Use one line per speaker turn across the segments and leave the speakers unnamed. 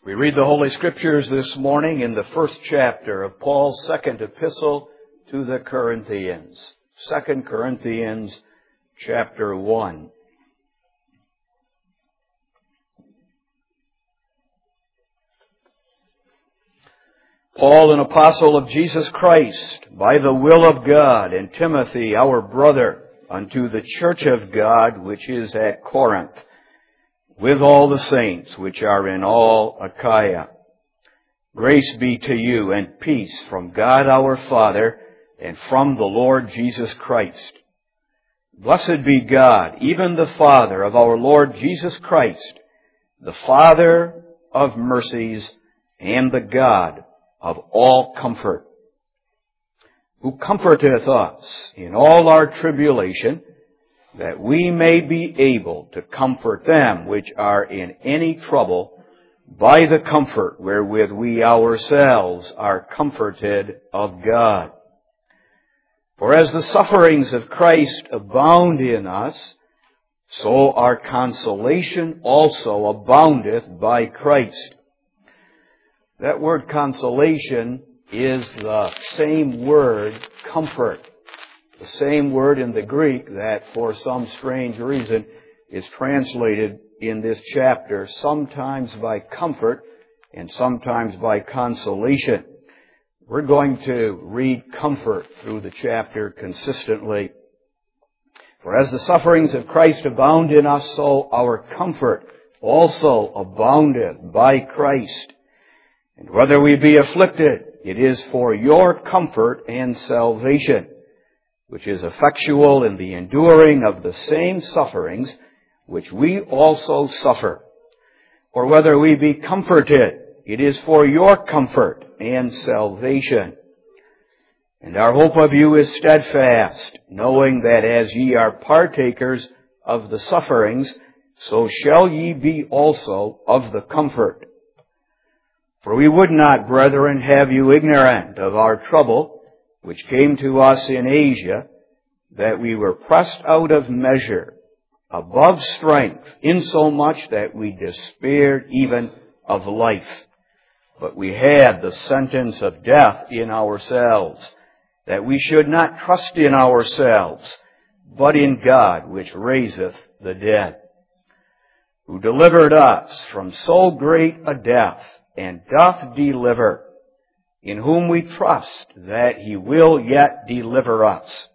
We read the Holy Scriptures this morning in the first chapter of Paul's second epistle to the Corinthians. 2 Corinthians chapter 1. Paul, an apostle of Jesus Christ, by the will of God, and Timothy, our brother, unto the church of God which is at Corinth, with all the saints which are in all Achaia. Grace be to you and peace from God our Father and from the Lord Jesus Christ. Blessed be God, even the Father of our Lord Jesus Christ, the Father of mercies and the God of all comfort, who comforteth us in all our tribulation, that we may be able to comfort them which are in any trouble by the comfort wherewith we ourselves are comforted of God. For as the sufferings of Christ abound in us, so our consolation also aboundeth by Christ. That word consolation is the same word comfort. The same word in the Greek that, for some strange reason, is translated in this chapter sometimes by comfort and sometimes by consolation. We're going to read comfort through the chapter consistently. For as the sufferings of Christ abound in us, so our comfort also aboundeth by Christ. And whether we be afflicted, it is for your comfort and salvation, which is effectual in the enduring of the same sufferings which we also suffer. Or whether we be comforted, it is for your comfort and salvation. And our hope of you is steadfast, knowing that as ye are partakers of the sufferings, so shall ye be also of the comfort. For we would not, brethren, have you ignorant of our trouble, which came to us in Asia, that we were pressed out of measure, above strength, insomuch that we despaired even of life. But we had the sentence of death in ourselves, that we should not trust in ourselves, but in God which raiseth the dead, who delivered us from so great a death, and doth deliver, in whom we trust that he will yet deliver us.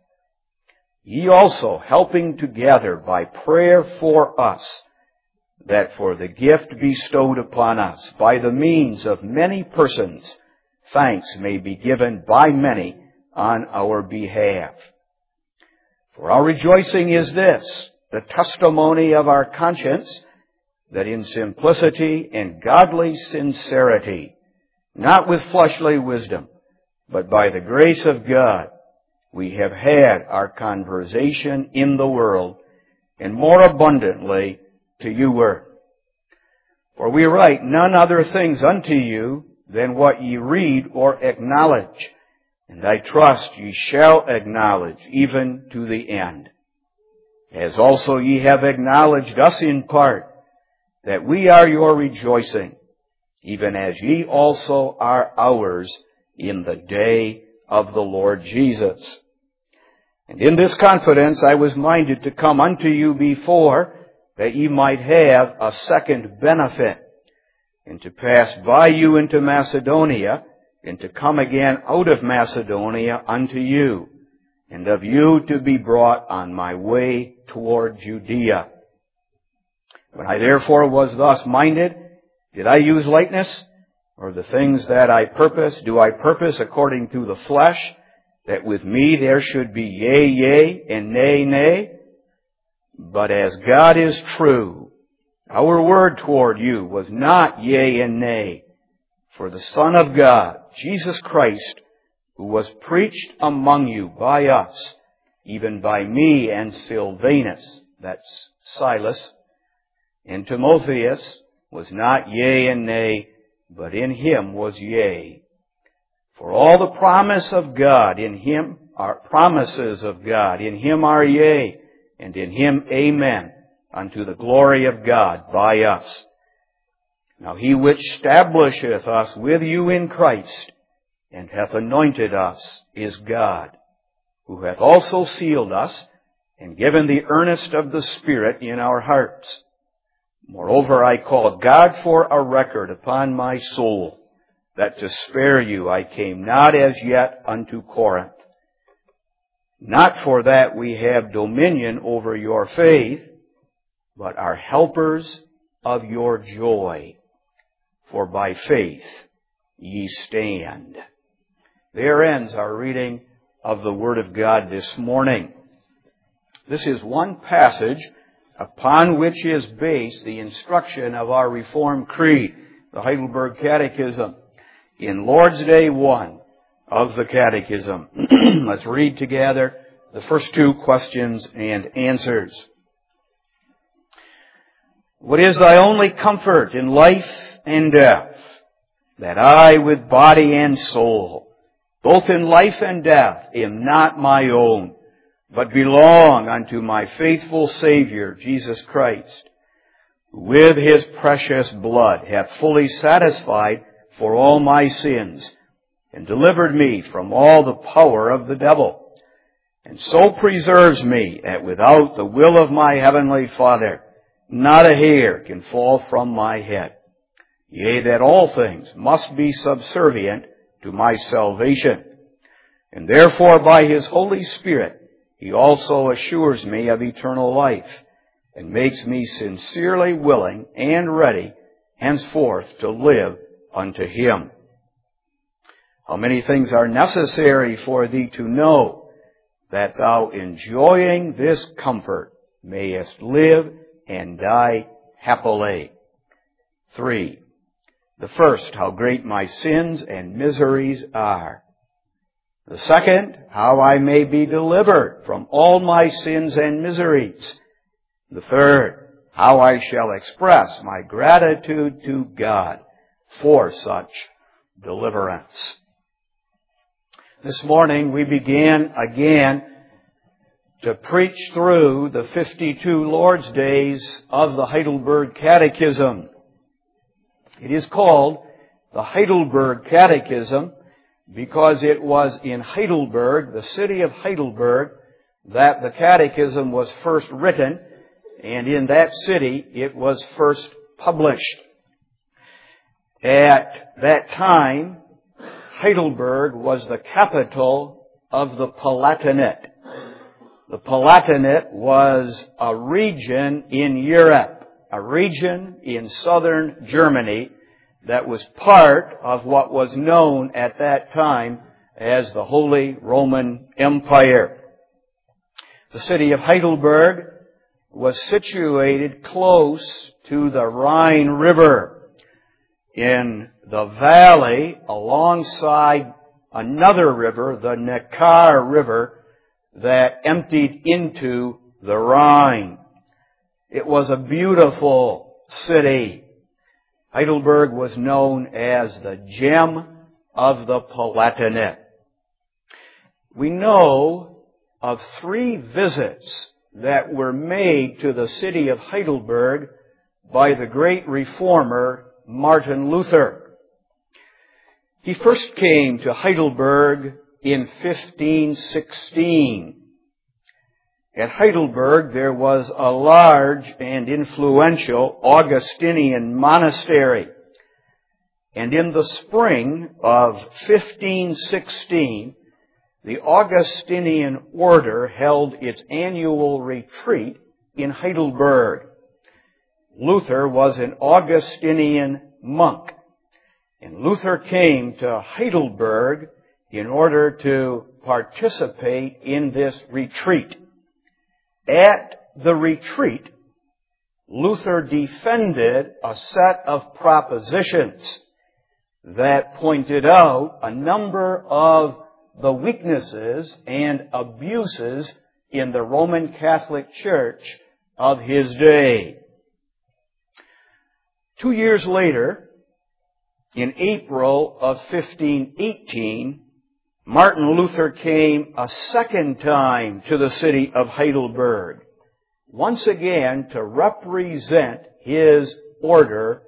Ye also helping together by prayer for us, that for the gift bestowed upon us by the means of many persons, thanks may be given by many on our behalf. For our rejoicing is this, the testimony of our conscience, that in simplicity and godly sincerity, not with fleshly wisdom, but by the grace of God, we have had our conversation in the world, and more abundantly to you word. For we write none other things unto you than what ye read or acknowledge, and I trust ye shall acknowledge even to the end. As also ye have acknowledged us in part, that we are your rejoicing, even as ye also are ours in the day of the Lord Jesus. And in this confidence I was minded to come unto you before, that ye might have a second benefit, and to pass by you into Macedonia, and to come again out of Macedonia unto you, and of you to be brought on my way toward Judea. When I therefore was thus minded, did I use lightness? Or the things that I purpose, do I purpose according to the flesh, that with me there should be yea, yea, and nay, nay? But as God is true, our word toward you was not yea and nay. For the Son of God, Jesus Christ, who was preached among you by us, even by me and Silvanus, that's Silas, and Timotheus, was not yea and nay, but in him was yea. For all the promise of God in him are promises of God. In him are yea, and in him amen, unto the glory of God by us. Now he which establisheth us with you in Christ, and hath anointed us, is God, who hath also sealed us, and given the earnest of the Spirit in our hearts. Moreover, I call God for a record upon my soul, that to spare you I came not as yet unto Corinth. Not for that we have dominion over your faith, but are helpers of your joy. For by faith ye stand. There ends our reading of the Word of God this morning. This is one passage upon which is based the instruction of our Reformed Creed, the Heidelberg Catechism, in Lord's Day 1 of the Catechism. Let's read together the first two questions and answers. What is thy only comfort in life and death? That I with body and soul, both in life and death, am not my own, but belong unto my faithful Savior, Jesus Christ, who with his precious blood hath fully satisfied for all my sins, and delivered me from all the power of the devil, and so preserves me that without the will of my heavenly Father, not a hair can fall from my head. Yea, that all things must be subservient to my salvation. And therefore by his Holy Spirit, he also assures me of eternal life, and makes me sincerely willing and ready henceforth to live unto him. How many things are necessary for thee to know, that thou, enjoying this comfort, mayest live and die happily. 3. The first, how great my sins and miseries are. The second, how I may be delivered from all my sins and miseries. The third, how I shall express my gratitude to God for such deliverance. This morning we began again to preach through the 52 Lord's Days of the Heidelberg Catechism. It is called the Heidelberg Catechism because it was in Heidelberg, the city of Heidelberg, that the Catechism was first written, and in that city it was first published. At that time, Heidelberg was the capital of the Palatinate. The Palatinate was a region in Europe, a region in southern Germany that was part of what was known at that time as the Holy Roman Empire. The city of Heidelberg was situated close to the Rhine River in the valley alongside another river, the Neckar River, that emptied into the Rhine. It was a beautiful city. Heidelberg was known as the gem of the Palatinate. We know of 3 visits that were made to the city of Heidelberg by the great reformer Martin Luther. He first came to Heidelberg in 1516. At Heidelberg there was a large and influential Augustinian monastery. And in the spring of 1516, the Augustinian order held its annual retreat in Heidelberg. Luther was an Augustinian monk, and Luther came to Heidelberg in order to participate in this retreat. At the retreat, Luther defended a set of propositions that pointed out a number of the weaknesses and abuses in the Roman Catholic Church of his day. 2 years later, in April of 1518, Martin Luther came a second time to the city of Heidelberg, once again to represent his order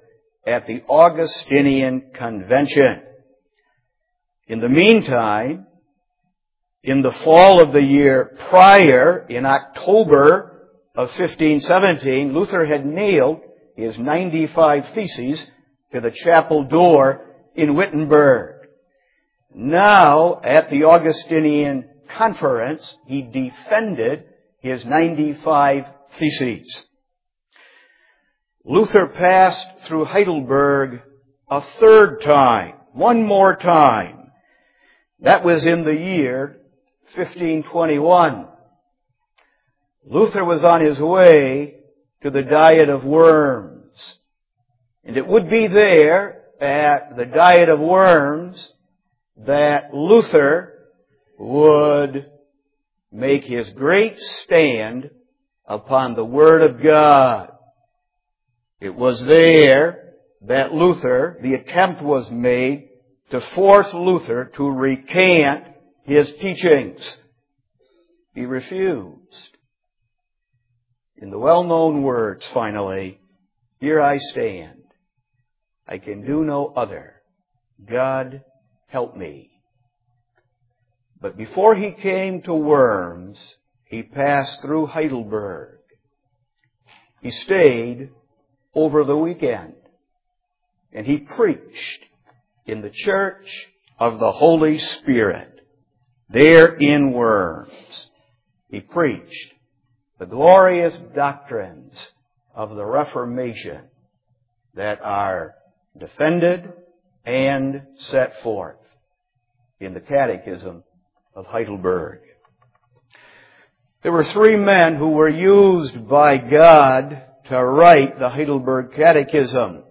at the Augustinian Convention. In the meantime, in the fall of the year prior, in October of 1517, Luther had nailed his 95 Theses to the chapel door in Wittenberg. Now, at the Augustinian Conference, he defended his 95 Theses. Luther passed through Heidelberg a third time, one more time. That was in the year 1521. Luther was on his way to the Diet of Worms. And it would be there at the Diet of Worms that Luther would make his great stand upon the Word of God. It was there that the attempt was made to force Luther to recant his teachings. He refused. In the well-known words, finally, "Here I stand. I can do no other. God, help me." But before he came to Worms, he passed through Heidelberg. He stayed over the weekend, and he preached in the Church of the Holy Spirit, there in Worms. He preached the glorious doctrines of the Reformation that are defended and set forth in the Catechism of Heidelberg. There were three men who were used by God to write the Heidelberg Catechism: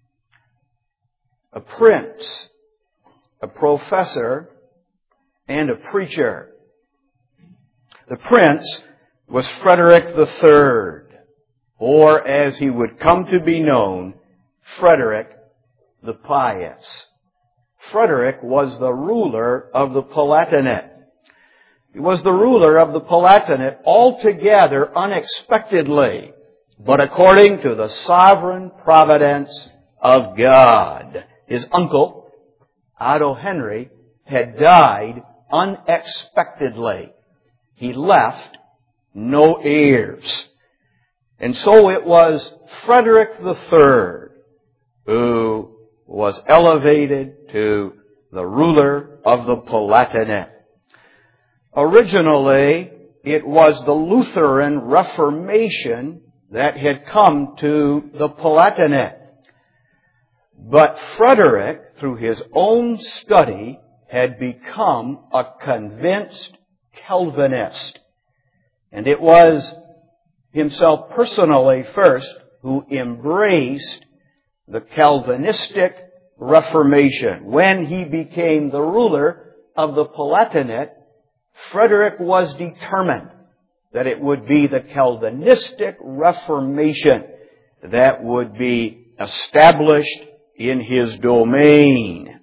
a prince, a professor, and a preacher. The prince was Frederick III, or as he would come to be known, Frederick the Pious. Frederick was the ruler of the Palatinate. He was the ruler of the Palatinate altogether unexpectedly, but according to the sovereign providence of God. His uncle, Otto Henry, had died unexpectedly. He left no heirs. And so it was Frederick III who was elevated to the ruler of the Palatinate. Originally, it was the Lutheran Reformation that had come to the Palatinate. But Frederick, through his own study, had become a convinced Calvinist. And it was himself personally first who embraced the Calvinistic Reformation. When he became the ruler of the Palatinate, Frederick was determined that it would be the Calvinistic Reformation that would be established in his domain.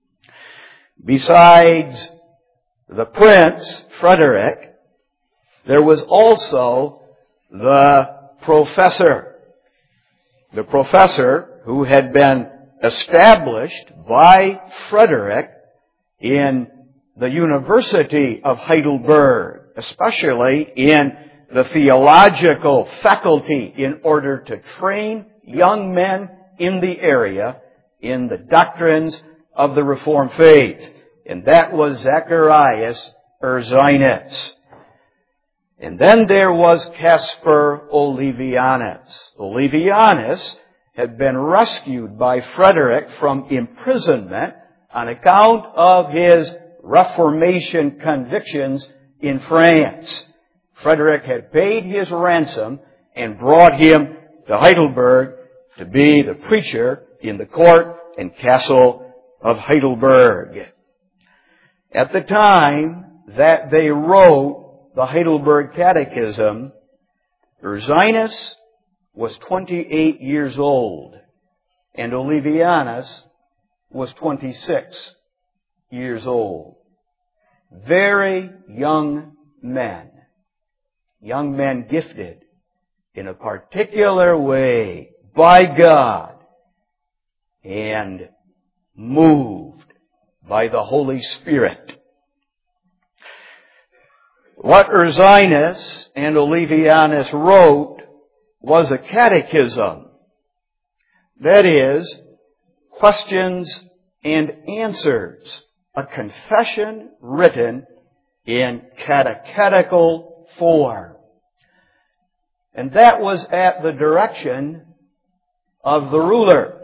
Besides the prince, Frederick, there was also the professor. The professor who had been established by Frederick in the University of Heidelberg, especially in the theological faculty, in order to train young men in the area in the doctrines of the Reformed faith. And that was Zacharias Ursinus. And then there was Caspar Olevianus. Olevianus had been rescued by Frederick from imprisonment on account of his Reformation convictions in France. Frederick had paid his ransom and brought him to Heidelberg to be the preacher in the court and castle of Heidelberg. At the time that they wrote the Heidelberg Catechism, Ursinus was 28 years old, and Olevianus was 26 years old. Very young men gifted in a particular way by God and moved by the Holy Spirit. What Ursinus and Olevianus wrote was a catechism. That is, questions and answers. A confession written in catechetical form. And that was at the direction of the ruler,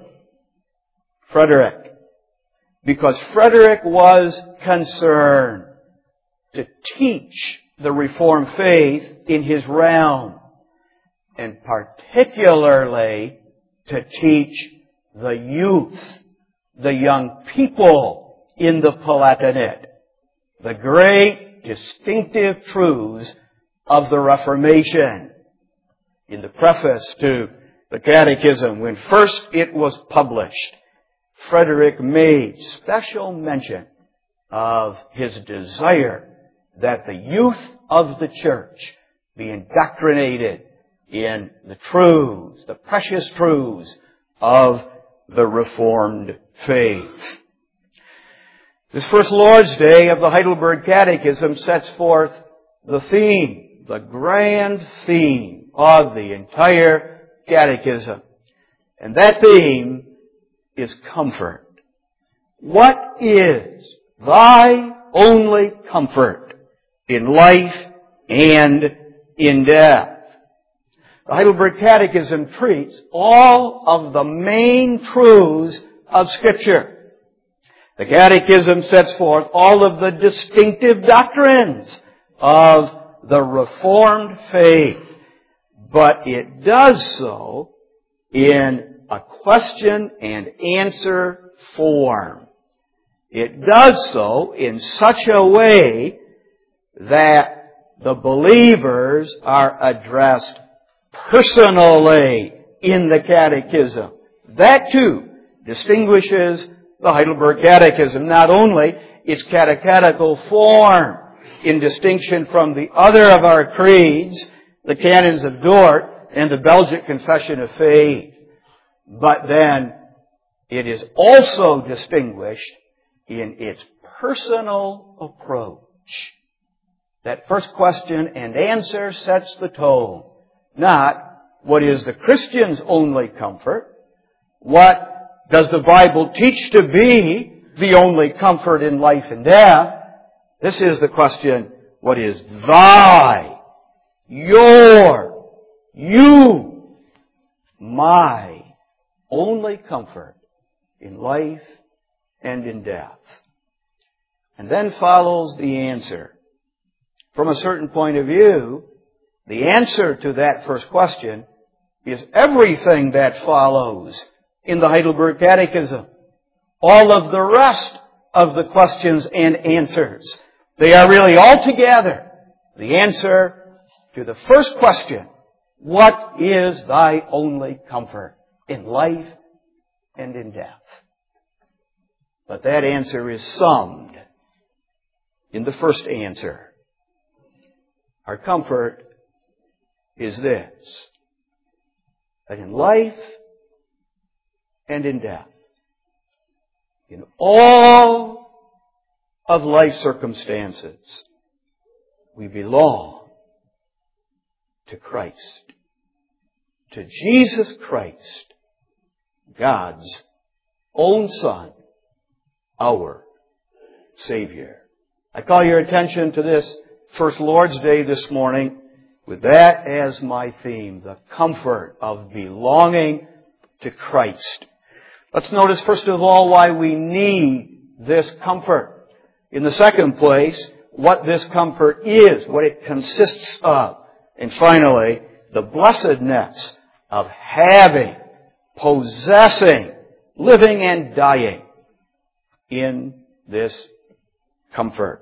Frederick. Because Frederick was concerned to teach the Reformed faith in his realm, and particularly to teach the youth, the young people in the Palatinate, the great distinctive truths of the Reformation. In the preface to the Catechism, when first it was published, Frederick made special mention of his desire that the youth of the church be indoctrinated in the truths, the precious truths of the Reformed faith. This first Lord's Day of the Heidelberg Catechism sets forth the theme, the grand theme of the entire Catechism. And that theme is comfort. What is thy only comfort in life and in death? The Heidelberg Catechism treats all of the main truths of Scripture. The Catechism sets forth all of the distinctive doctrines of the Reformed faith, but it does so in a question and answer form. It does so in such a way that the believers are addressed personally in the Catechism. That too distinguishes the Heidelberg Catechism, not only its catechetical form, in distinction from the other of our creeds, the Canons of Dort and the Belgic Confession of Faith, but then it is also distinguished in its personal approach. That first question and answer sets the tone. Not what is the Christian's only comfort, what does the Bible teach to be the only comfort in life and death? This is the question, what is thy, your, you, my only comfort in life and in death? And then follows the answer. From a certain point of view, the answer to that first question is everything that follows in the Heidelberg Catechism. All of the rest of the questions and answers. They are really all together the answer to the first question, what is thy only comfort in life and in death? But that answer is summed in the first answer. Our comfort is this, that in life and in death, in all of life's circumstances, we belong to Christ, to Jesus Christ, God's own Son, our Savior. I call your attention to this first Lord's Day this morning with that as my theme, the comfort of belonging to Christ. Let's notice first of all why we need this comfort. In the second place, what this comfort is, what it consists of. And finally, the blessedness of having, possessing, living and dying in this comfort.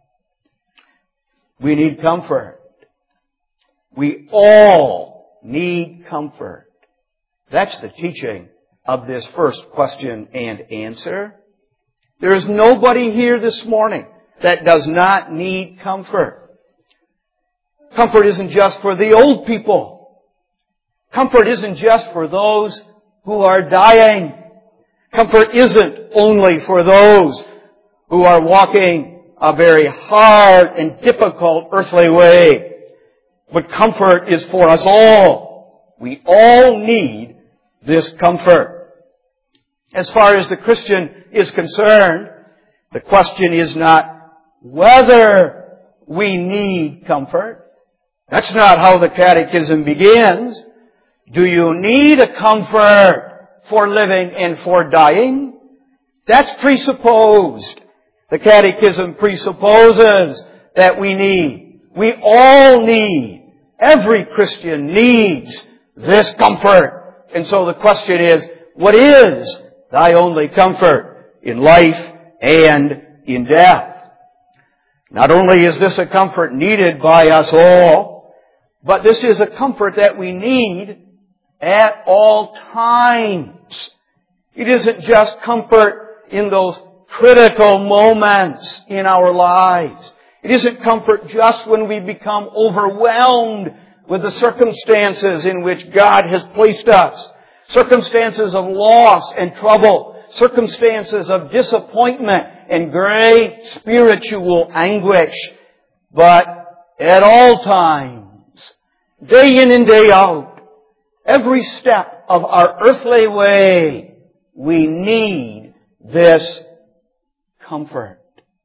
We need comfort. We all need comfort. That's the teaching of this first question and answer. There is nobody here this morning that does not need comfort. Comfort isn't just for the old people. Comfort isn't just for those who are dying. Comfort isn't only for those who are walking a very hard and difficult earthly way, but comfort is for us all. We all need this comfort. As far as the Christian is concerned, the question is not whether we need comfort. That's not how the Catechism begins. Do you need a comfort for living and for dying? That's presupposed. The Catechism presupposes that we need. We all need. Every Christian needs this comfort. And so the question is, what is thy only comfort in life and in death? Not only is this a comfort needed by us all, but this is a comfort that we need at all times. It isn't just comfort in those critical moments in our lives. It isn't comfort just when we become overwhelmed with the circumstances in which God has placed us. Circumstances of loss and trouble. Circumstances of disappointment and great spiritual anguish. But at all times, day in and day out, every step of our earthly way, we need this comfort.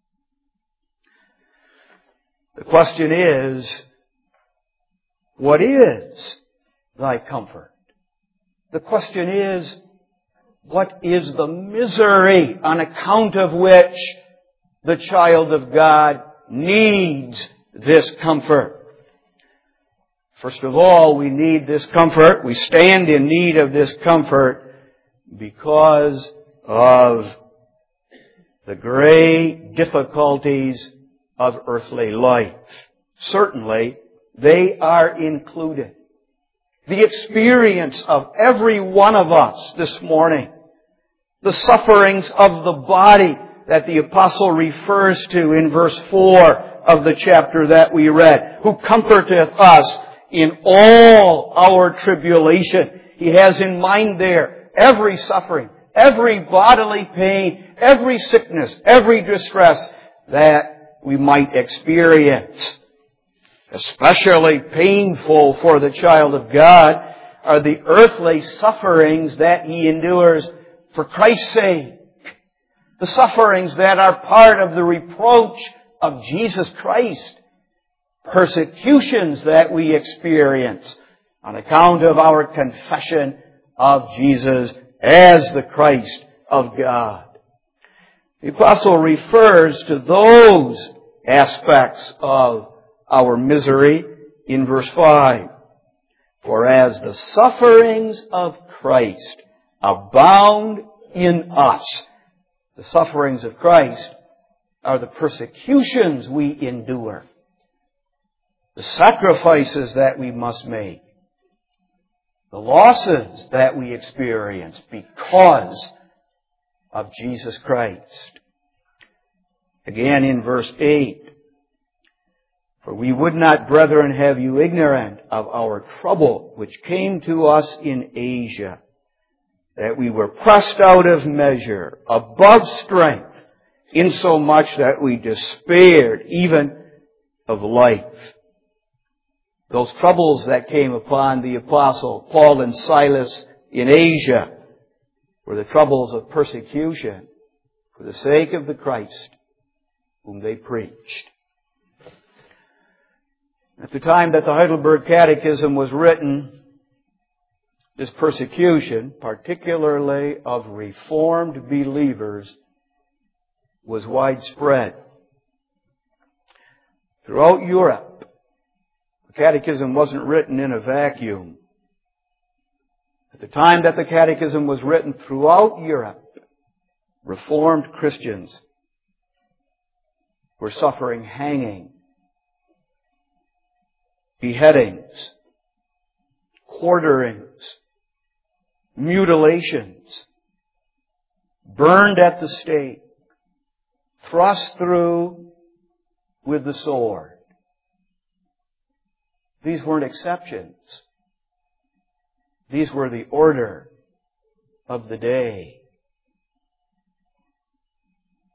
The question is, what is thy comfort? The question is, what is the misery on account of which the child of God needs this comfort? First of all, we need this comfort. We stand in need of this comfort because of the great difficulties of earthly life. Certainly, they are included. The experience of every one of us this morning, the sufferings of the body that the apostle refers to in verse 4 of the chapter that we read, who comforteth us in all our tribulation. He has in mind there every suffering, every bodily pain, every sickness, every distress that we might experience. Especially painful for the child of God are the earthly sufferings that he endures for Christ's sake. The sufferings that are part of the reproach of Jesus Christ. Persecutions that we experience on account of our confession of Jesus as the Christ of God. The apostle refers to those aspects of our misery in verse 5. For as the sufferings of Christ abound in us, the sufferings of Christ are the persecutions we endure, the sacrifices that we must make, the losses that we experience because of Jesus Christ. Again in verse 8, for we would not, brethren, have you ignorant of our trouble which came to us in Asia, that we were pressed out of measure, above strength, insomuch that we despaired even of life. Those troubles that came upon the apostle Paul and Silas in Asia were the troubles of persecution for the sake of the Christ whom they preached. At the time that the Heidelberg Catechism was written, this persecution, particularly of Reformed believers, was widespread. Throughout Europe, the Catechism wasn't written in a vacuum. At the time that the Catechism was written throughout Europe, Reformed Christians were suffering hanging, beheadings, quarterings, mutilations, burned at the stake, thrust through with the sword. These weren't exceptions. These were the order of the day.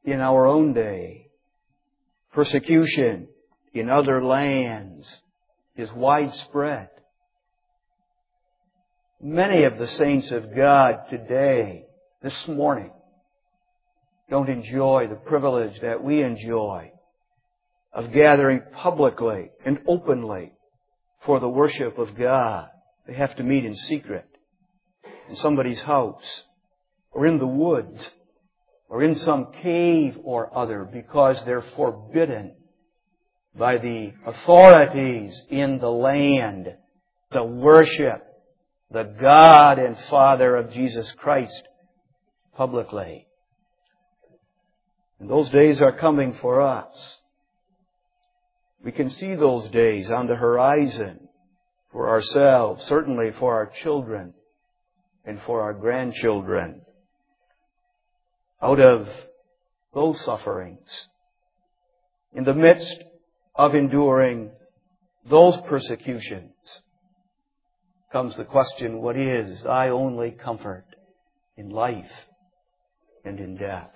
in our own day. Persecution in other lands is widespread. Many of the saints of God today, this morning, don't enjoy the privilege that we enjoy of gathering publicly and openly for the worship of God. They have to meet in secret in somebody's house or in the woods or in some cave or other because they're forbidden by the authorities in the land to worship the God and Father of Jesus Christ publicly. And those days are coming for us. We can see those days on the horizon for ourselves, certainly for our children and for our grandchildren. Out of those sufferings, in the midst of enduring those persecutions, comes the question, what is thy only comfort in life and in death?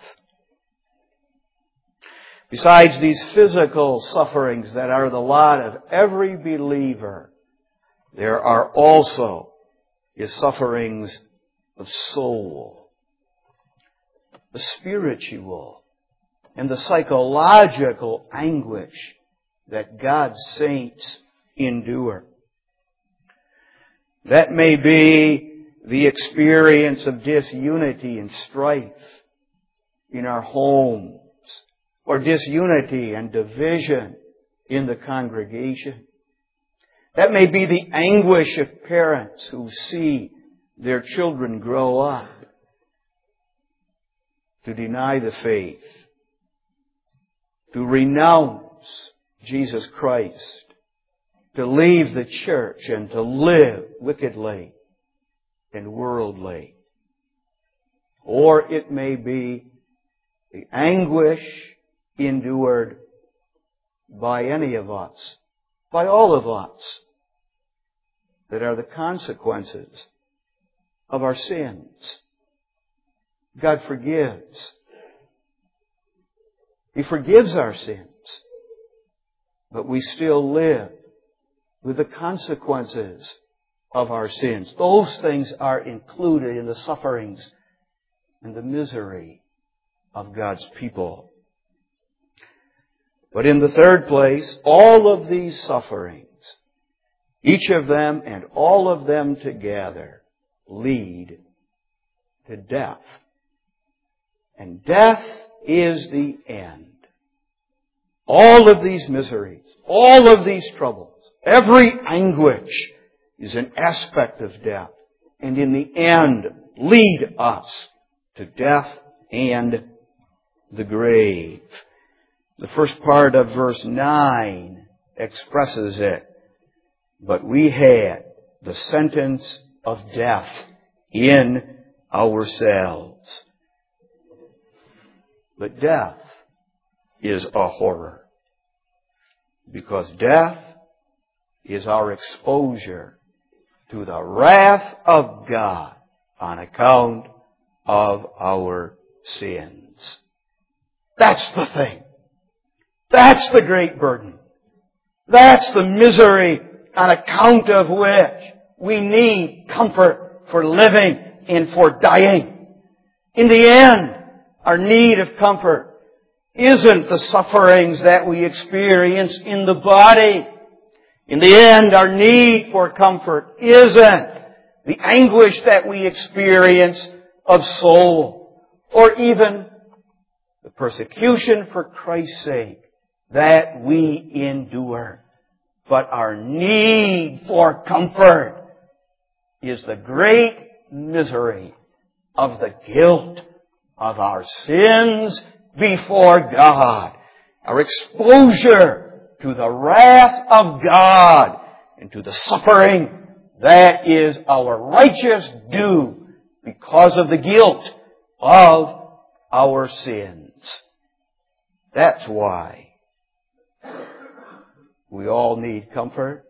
Besides these physical sufferings that are the lot of every believer, there are also his sufferings of soul, the spiritual and the psychological anguish that God's saints endure. That may be the experience of disunity and strife in our homes, or disunity and division in the congregation. That may be the anguish of parents who see their children grow up to deny the faith, to renounce Jesus Christ, to leave the church and to live wickedly and worldly. Or it may be the anguish endured by any of us, by all of us, that are the consequences of our sins. God forgives. He forgives our sins, but we still live with the consequences of our sins. Those things are included in the sufferings and the misery of God's people. But in the third place, all of these sufferings, each of them and all of them together, lead to death. And death is the end. All of these miseries, all of these troubles, every anguish is an aspect of death. And in the end, lead us to death and the grave. The first part of verse 9 expresses it. But we had the sentence of death in ourselves. But death is a horror, because death is our exposure to the wrath of God on account of our sins. That's the thing. That's the great burden. That's the misery on account of which we need comfort for living and for dying. In the end, our need of comfort isn't the sufferings that we experience in the body. In the end, our need for comfort isn't the anguish that we experience of soul, or even the persecution for Christ's sake that we endure. But our need for comfort is the great misery of the guilt of our sins before God. Our exposure to the wrath of God and to the suffering that is our righteous due because of the guilt of our sins. That's why we all need comfort.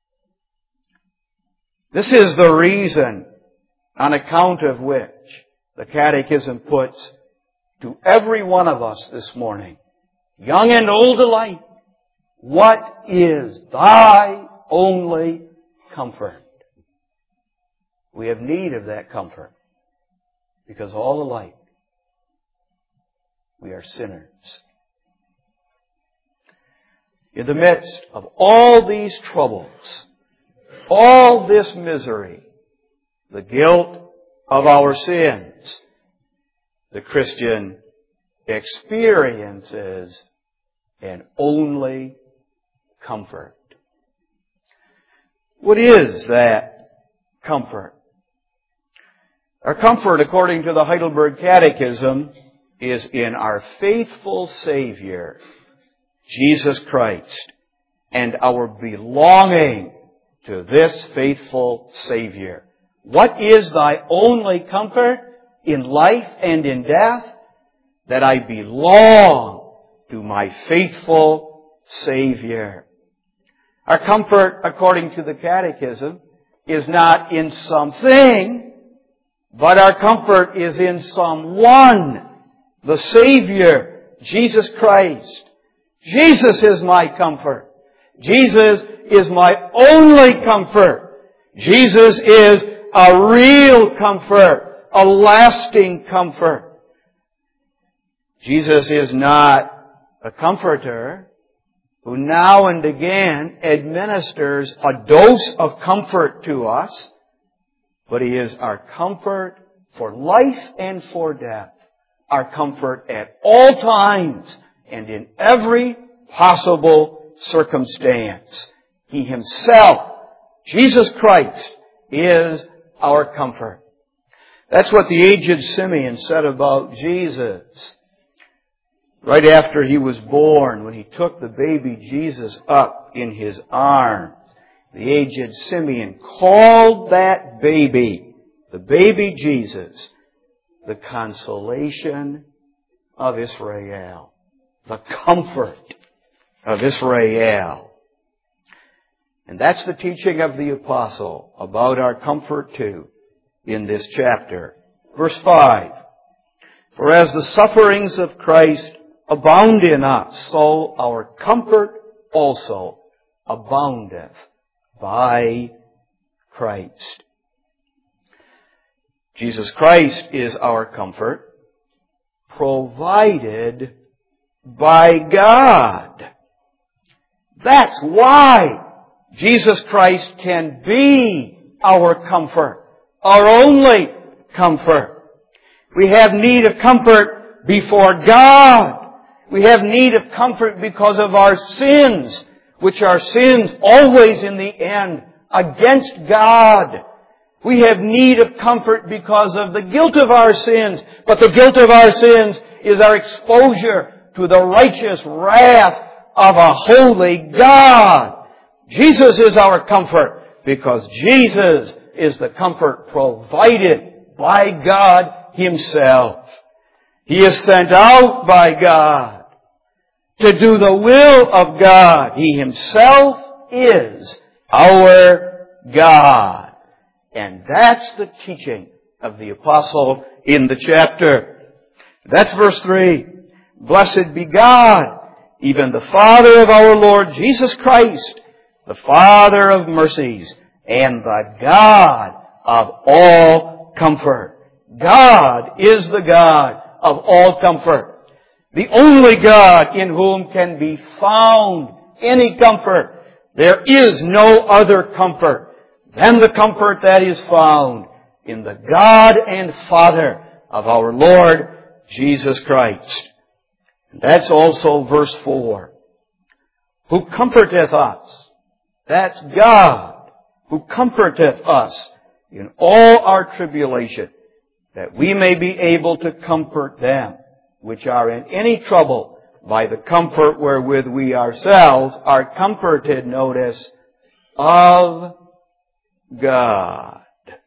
This is the reason on account of which the Catechism puts to every one of us this morning, young and old alike, what is thy only comfort? We have need of that comfort because all alike we are sinners. In the midst of all these troubles, all this misery, the guilt of our sins, the Christian experiences an only comfort. What is that comfort? Our comfort, according to the Heidelberg Catechism, is in our faithful Savior, Jesus Christ, and our belonging to this faithful Savior. What is thy only comfort in life and in death? That I belong to my faithful Savior. Our comfort, according to the Catechism, is not in something, but our comfort is in someone, the Savior, Jesus Christ. Jesus is my comfort. Jesus is my only comfort. Jesus is a real comfort, a lasting comfort. Jesus is not a comforter who now and again administers a dose of comfort to us, but He is our comfort for life and for death, our comfort at all times and in every possible circumstance. He Himself, Jesus Christ, is our comfort. That's what the aged Simeon said about Jesus. Right after He was born, when he took the baby Jesus up in his arms, the aged Simeon called that baby, the baby Jesus, the consolation of Israel, the comfort of Israel. And that's the teaching of the apostle about our comfort too in this chapter. Verse 5, for as the sufferings of Christ abound in us, so our comfort also aboundeth by Christ. Jesus Christ is our comfort, provided by God. That's why Jesus Christ can be our comfort, our only comfort. We have need of comfort before God. We have need of comfort because of our sins, which are sins always in the end against God. We have need of comfort because of the guilt of our sins, but the guilt of our sins is our exposure to the righteous wrath of a holy God. Jesus is our comfort because Jesus is the comfort provided by God Himself. He is sent out by God to do the will of God. He Himself is our God. And that's the teaching of the apostle in the chapter. That's verse 3. Blessed be God, even the Father of our Lord Jesus Christ, the Father of mercies, and the God of all comfort. God is the God of all comfort. The only God in whom can be found any comfort. There is no other comfort than the comfort that is found in the God and Father of our Lord Jesus Christ. And that's also verse 4. Who comforteth us. That's God who comforteth us in all our tribulation, that we may be able to comfort them which are in any trouble by the comfort wherewith we ourselves are comforted, notice, of God.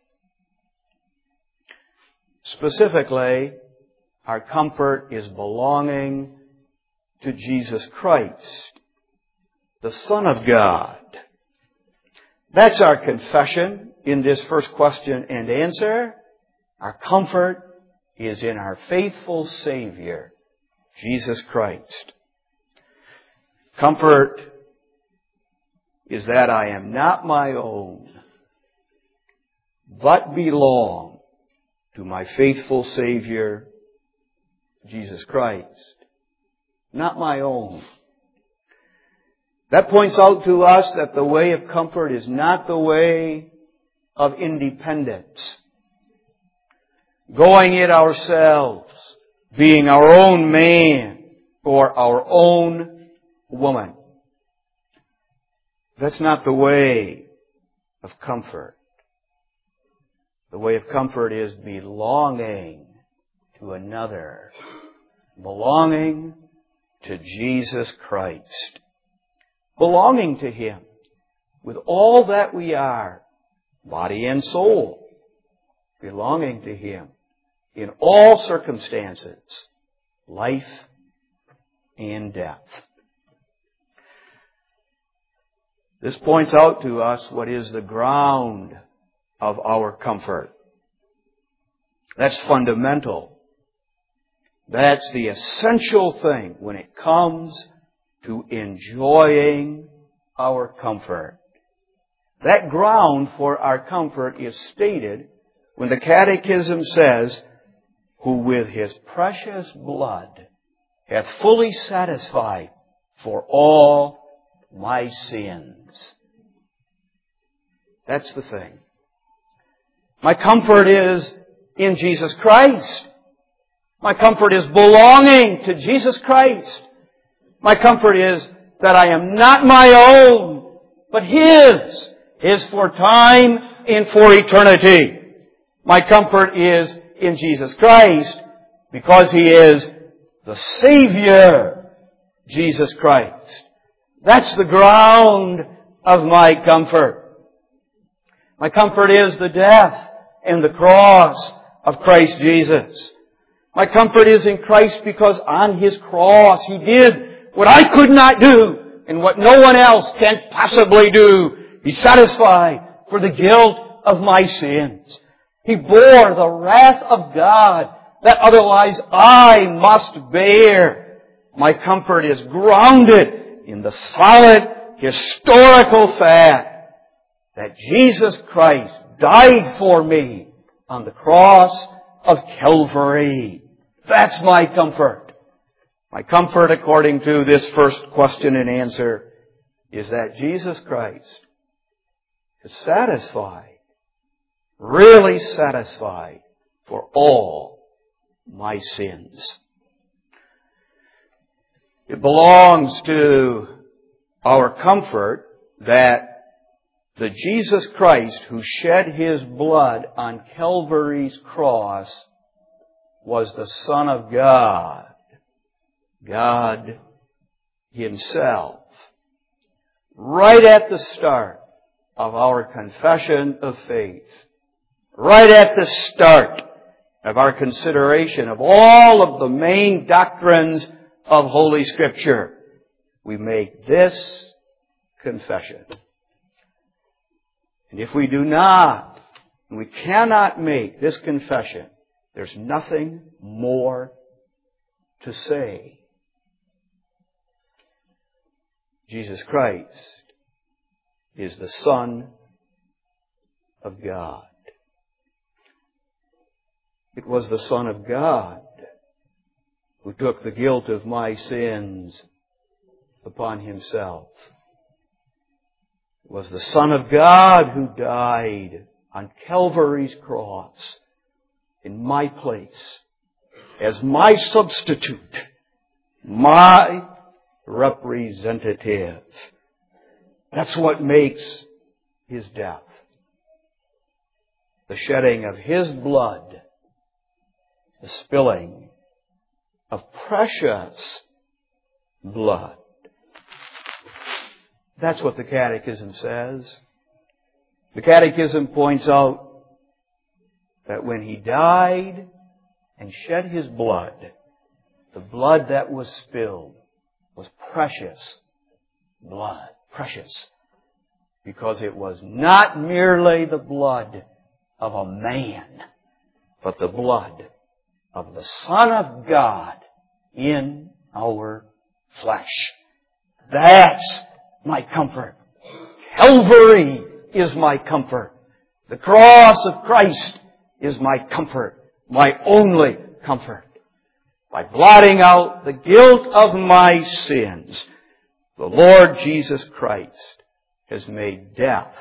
Specifically, our comfort is belonging to Jesus Christ, the Son of God. That's our confession in this first question and answer. Our comfort is in our faithful Savior, Jesus Christ. Comfort is that I am not my own, but belong to my faithful Savior, Jesus Christ. Not my own. That points out to us that the way of comfort is not the way of independence. Going it ourselves, being our own man or our own woman. That's not the way of comfort. The way of comfort is belonging to another. Belonging to Jesus Christ. Belonging to Him with all that we are, body and soul. Belonging to Him in all circumstances, life and death. This points out to us what is the ground of our comfort. That's fundamental. That's the essential thing when it comes to enjoying our comfort. That ground for our comfort is stated when the Catechism says, who with His precious blood hath fully satisfied for all my sins. That's the thing. My comfort is in Jesus Christ. My comfort is belonging to Jesus Christ. My comfort is that I am not my own, but His. His for time and for eternity. My comfort is in Jesus Christ because He is the Savior, Jesus Christ. That's the ground of my comfort. My comfort is the death and the cross of Christ Jesus. My comfort is in Christ because on His cross He did what I could not do and what no one else can possibly do. He satisfied for the guilt of my sins. He bore the wrath of God that otherwise I must bear. My comfort is grounded in the solid historical fact that Jesus Christ died for me on the cross of Calvary. That's my comfort. My comfort, according to this first question and answer, is that Jesus Christ is satisfied, really satisfied for all my sins. It belongs to our comfort that the Jesus Christ who shed His blood on Calvary's cross was the Son of God, God Himself. Right at the start of our confession of faith, right at the start of our consideration of all of the main doctrines of Holy Scripture, we make this confession. And if we do not, and we cannot make this confession, there's nothing more to say. Jesus Christ is the Son of God. It was the Son of God who took the guilt of my sins upon Himself. It was the Son of God who died on Calvary's cross in my place as my substitute, my representative. That's what makes His death. The shedding of His blood, the spilling of precious blood. That's what the Catechism says. The Catechism points out that when He died and shed His blood, the blood that was spilled was precious blood. Precious. Because it was not merely the blood of a man, but the blood of the Son of God in our flesh. That's my comfort. Calvary is my comfort. The cross of Christ is my comfort, my only comfort. By blotting out the guilt of my sins, the Lord Jesus Christ has made death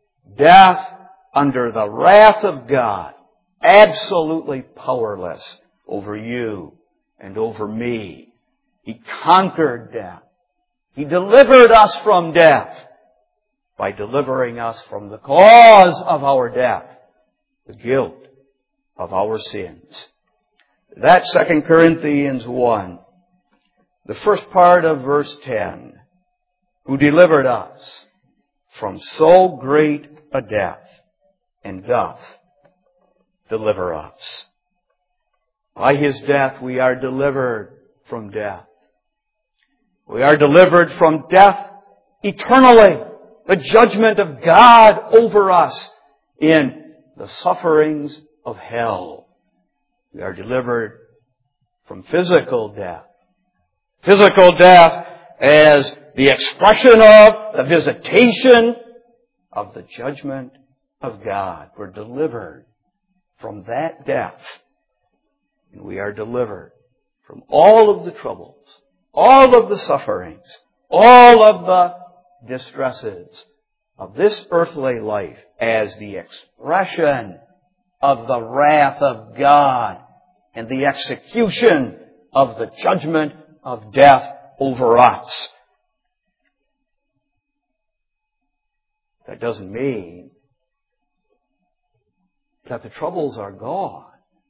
under the wrath of God, absolutely powerless over you and over me. He conquered death. He delivered us from death by delivering us from the cause of our death, the guilt of our sins. That's 2 Corinthians 1. The first part of verse 10. Who delivered us from so great a death and doth deliver us. By His death we are delivered from death. We are delivered from death eternally. The judgment of God over us in the sufferings of hell. We are delivered from physical death. Physical death as the expression of the visitation of the judgment of God. We're delivered from that death. And we are delivered from all of the troubles, all of the sufferings, all of the distresses of this earthly life as the expression of the wrath of God and the execution of the judgment of death over us. That doesn't mean that the troubles are gone.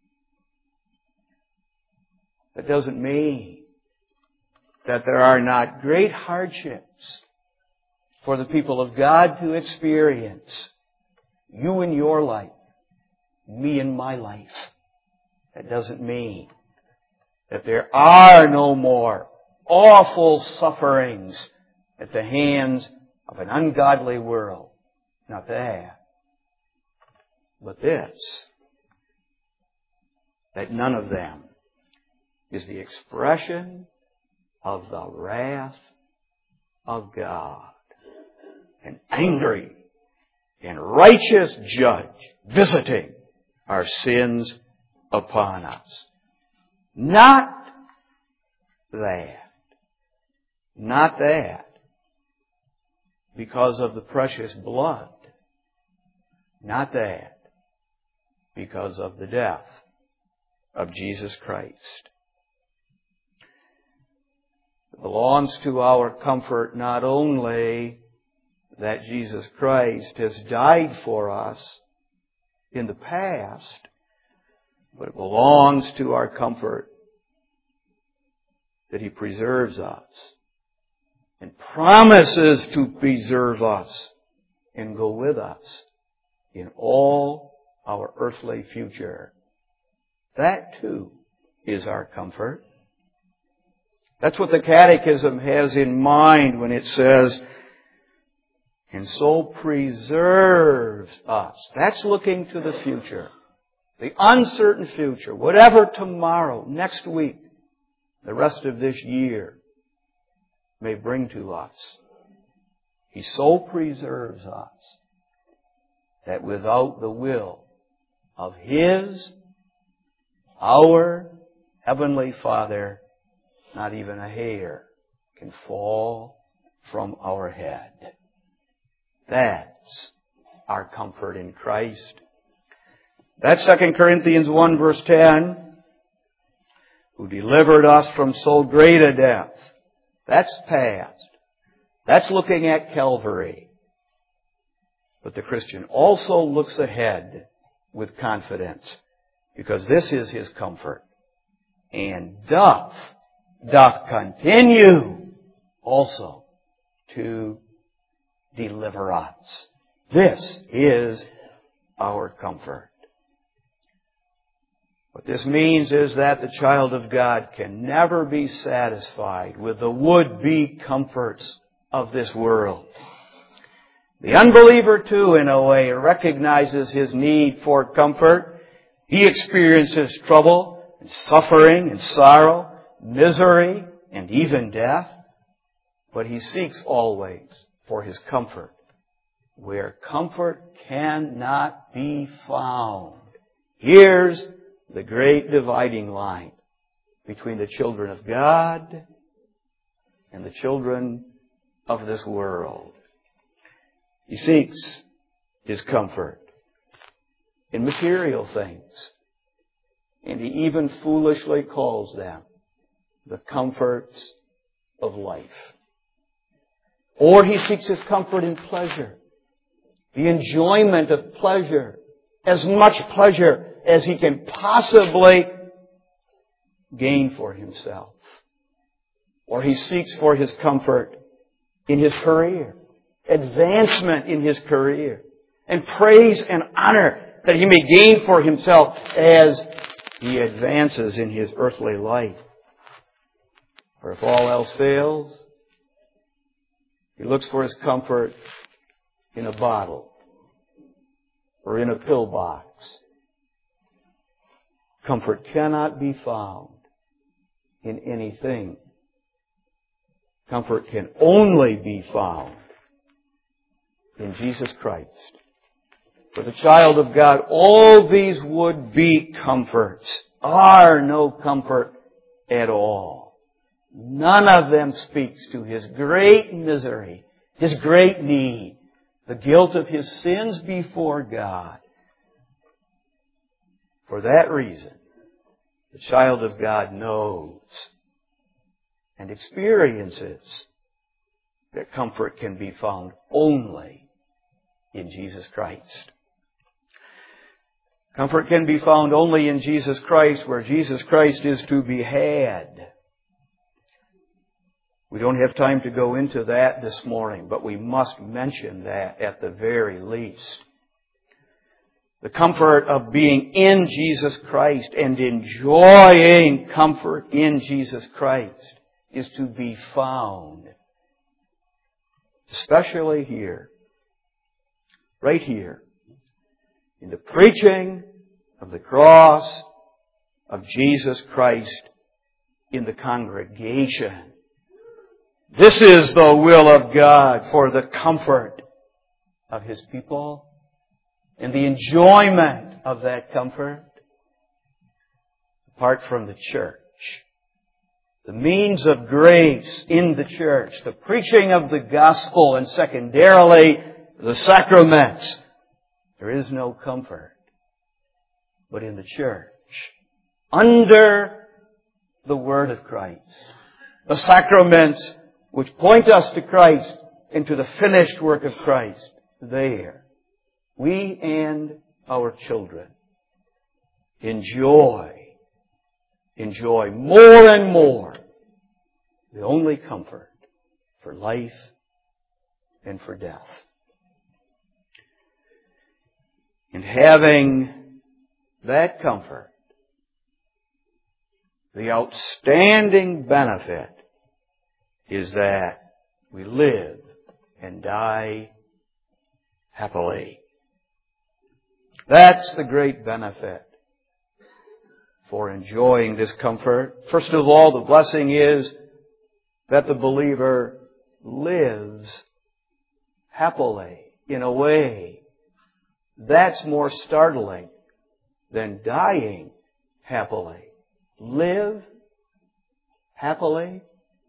That doesn't mean that there are not great hardships for the people of God to experience. You in your life, me in my life. That doesn't mean that there are no more awful sufferings at the hands of an ungodly world. Not that. But this. That none of them is the expression of the wrath of God. An angry and righteous judge visiting our sins upon us. Not that. Not that. Because of the precious blood. Not that. Because of the death of Jesus Christ. It belongs to our comfort not only that Jesus Christ has died for us in the past, but it belongs to our comfort that He preserves us and promises to preserve us and go with us in all our earthly future. That too is our comfort. That's what the Catechism has in mind when it says, and so preserves us. That's looking to the future. The uncertain future. Whatever tomorrow, next week, the rest of this year may bring to us. He so preserves us that without the will of our Heavenly Father, not even a hair can fall from our head. That's our comfort in Christ. That's 2 Corinthians 1 verse 10. Who delivered us from so great a death. That's past. That's looking at Calvary. But the Christian also looks ahead with confidence, because this is his comfort. And doth continue also to deliver us. This is our comfort. What this means is that the child of God can never be satisfied with the would-be comforts of this world. The unbeliever, too, in a way, recognizes his need for comfort. He experiences trouble and and suffering and sorrow, misery and even death. But He seeks always for His comfort where comfort cannot be found. Here's the great dividing line between the children of God and the children of this world. He seeks His comfort in material things, and He even foolishly calls them the comforts of life. Or He seeks His comfort in pleasure, the enjoyment of pleasure, as much pleasure as He can possibly gain for Himself. Or He seeks for His comfort in His career, advancement in His career, and praise and honor that He may gain for Himself as He advances in His earthly life. Or if all else fails, He looks for His comfort in a bottle or in a pill box. Comfort cannot be found in anything. Comfort can only be found in Jesus Christ. For the child of God, all these would-be comforts are no comfort at all. None of them speaks to his great misery, his great need, the guilt of his sins before God. For that reason, the child of God knows and experiences that comfort can be found only in Jesus Christ. Comfort can be found only in Jesus Christ, where Jesus Christ is to be had. We don't have time to go into that this morning, but we must mention that at the very least. The comfort of being in Jesus Christ and enjoying comfort in Jesus Christ is to be found, especially here, right here, in the preaching of the cross of Jesus Christ in the congregation. This is the will of God for the comfort of His people and the enjoyment of that comfort apart from the church. The means of grace in the church, the preaching of the gospel, and secondarily, the sacraments. There is no comfort but in the church, under the Word of Christ. The sacraments which point us to Christ and to the finished work of Christ. There, we and our children enjoy more and more the only comfort for life and for death. And having that comfort, the outstanding benefit is that we live and die happily. That's the great benefit for enjoying this comfort. First of all, the blessing is that the believer lives happily in a way that's more startling than dying happily. Live happily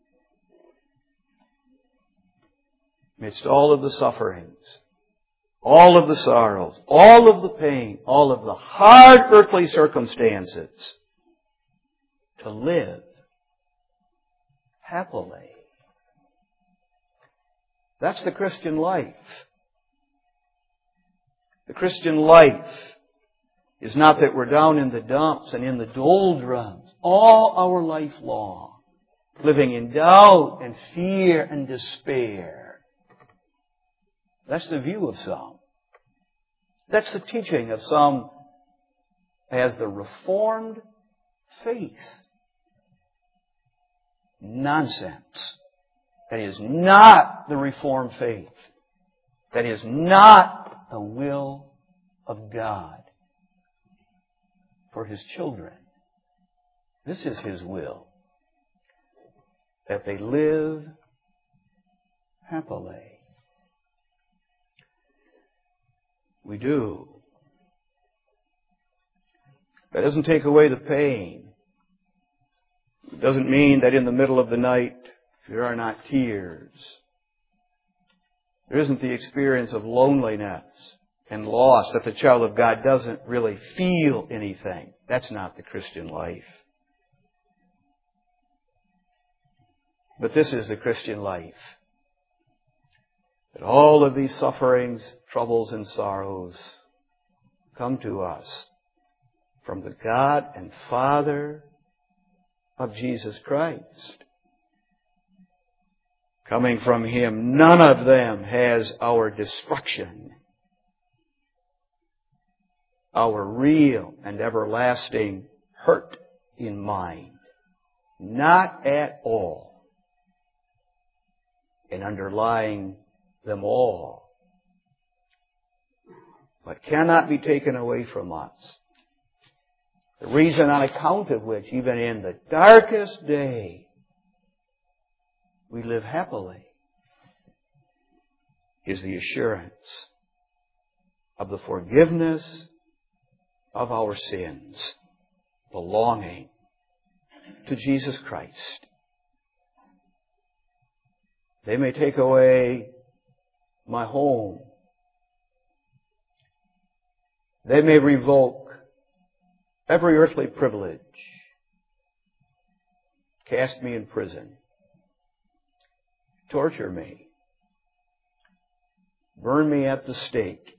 amidst all of the sufferings, all of the sorrows, all of the pain, all of the hard earthly circumstances. To live happily. That's the Christian life. The Christian life is not that we're down in the dumps and in the doldrums all our life long, living in doubt and fear and despair. That's the view of some. That's the teaching of some as the Reformed faith. Nonsense. That is not the Reformed faith. That is not the will of God for His children. This is His will, that they live happily. We do. That doesn't take away the pain. It doesn't mean that in the middle of the night there are not tears. There isn't the experience of loneliness and loss, that the child of God doesn't really feel anything. That's not the Christian life. But this is the Christian life. That all of these sufferings, troubles, and sorrows come to us from the God and Father of Jesus Christ. Coming from Him, none of them has our destruction, our real and everlasting hurt in mind. Not at all. And underlying them all, but cannot be taken away from us. The reason on account of which, even in the darkest day, we live happily, is the assurance of the forgiveness of our sins belonging to Jesus Christ. They may take away my home. They may revoke every earthly privilege, cast me in prison, torture me, burn me at the stake.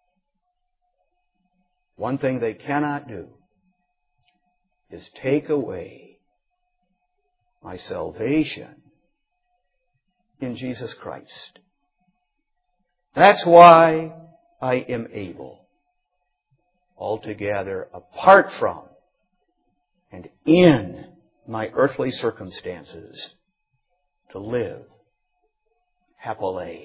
One thing they cannot do is take away my salvation in Jesus Christ. That's why I am able, altogether apart from and in my earthly circumstances, to live happily.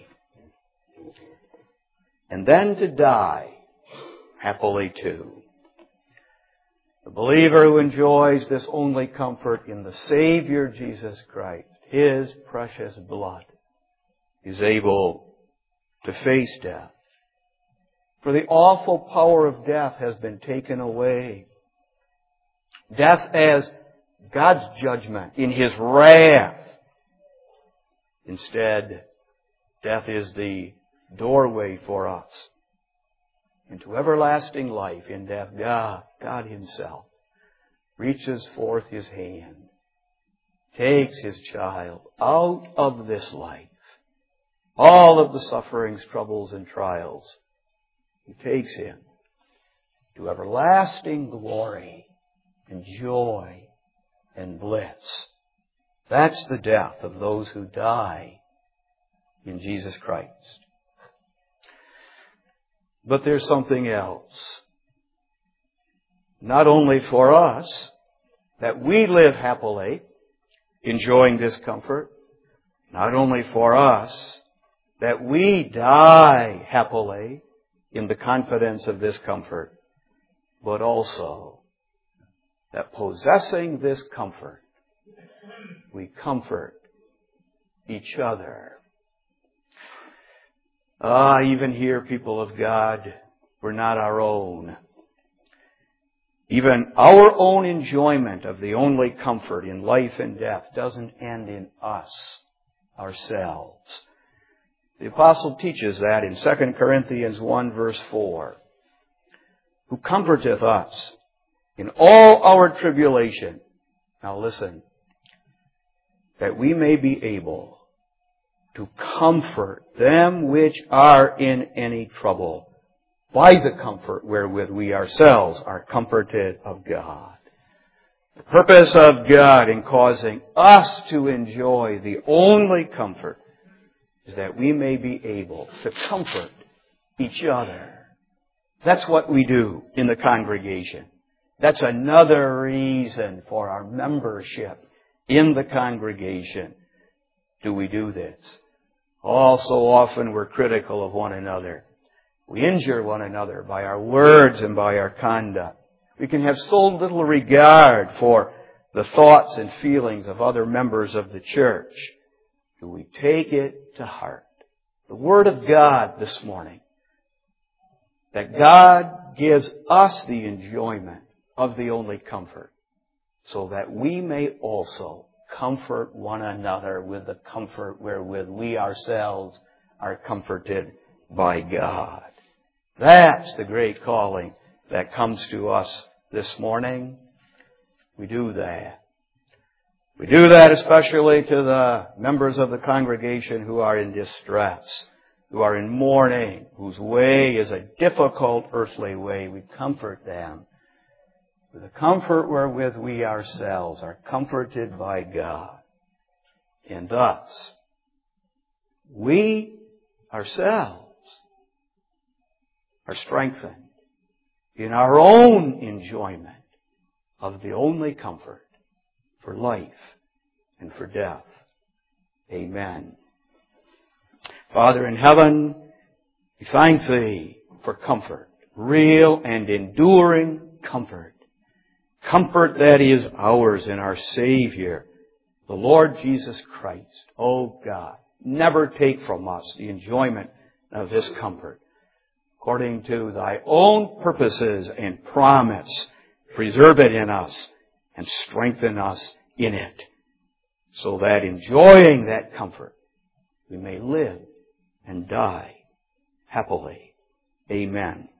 And then to die happily too. The believer who enjoys this only comfort in the Savior Jesus Christ, His precious blood, is able to face death. For the awful power of death has been taken away. Death as God's judgment in His wrath. Instead, death is the doorway for us into everlasting life. In death, God Himself reaches forth His hand, takes His child out of this life. All of the sufferings, troubles, and trials, He takes him to everlasting glory and joy and bliss. That's the death of those who die in Jesus Christ. But there's something else. Not only for us that we live happily, enjoying this comfort, not only for us that we die happily in the confidence of this comfort, but also that possessing this comfort, we comfort each other. Even here, people of God, we're not our own. Even our own enjoyment of the only comfort in life and death doesn't end in us, ourselves. The apostle teaches that in 2 Corinthians 1 verse 4. Who comforteth us in all our tribulation. Now listen. That we may be able to comfort them which are in any trouble by the comfort wherewith we ourselves are comforted of God. The purpose of God in causing us to enjoy the only comfort is that we may be able to comfort each other. That's what we do in the congregation. That's another reason for our membership in the congregation. Do we do this? So often we're critical of one another. We injure one another by our words and by our conduct. We can have so little regard for the thoughts and feelings of other members of the church? Do we take it to heart? The Word of God this morning, that God gives us the enjoyment of the only comfort, so that we may also comfort one another with the comfort wherewith we ourselves are comforted by God. That's the great calling that comes to us this morning. We do that. We do that especially to the members of the congregation who are in distress, who are in mourning, whose way is a difficult earthly way. We comfort them with the comfort wherewith we ourselves are comforted by God. And thus, we ourselves are strengthened in our own enjoyment of the only comfort for life and for death. Amen. Father in heaven, we thank Thee for comfort, real and enduring comfort. Comfort that is ours in our Savior, the Lord Jesus Christ. Oh God, never take from us the enjoyment of this comfort. According to Thy own purposes and promise, preserve it in us and strengthen us in it, so that enjoying that comfort, we may live and die happily. Amen.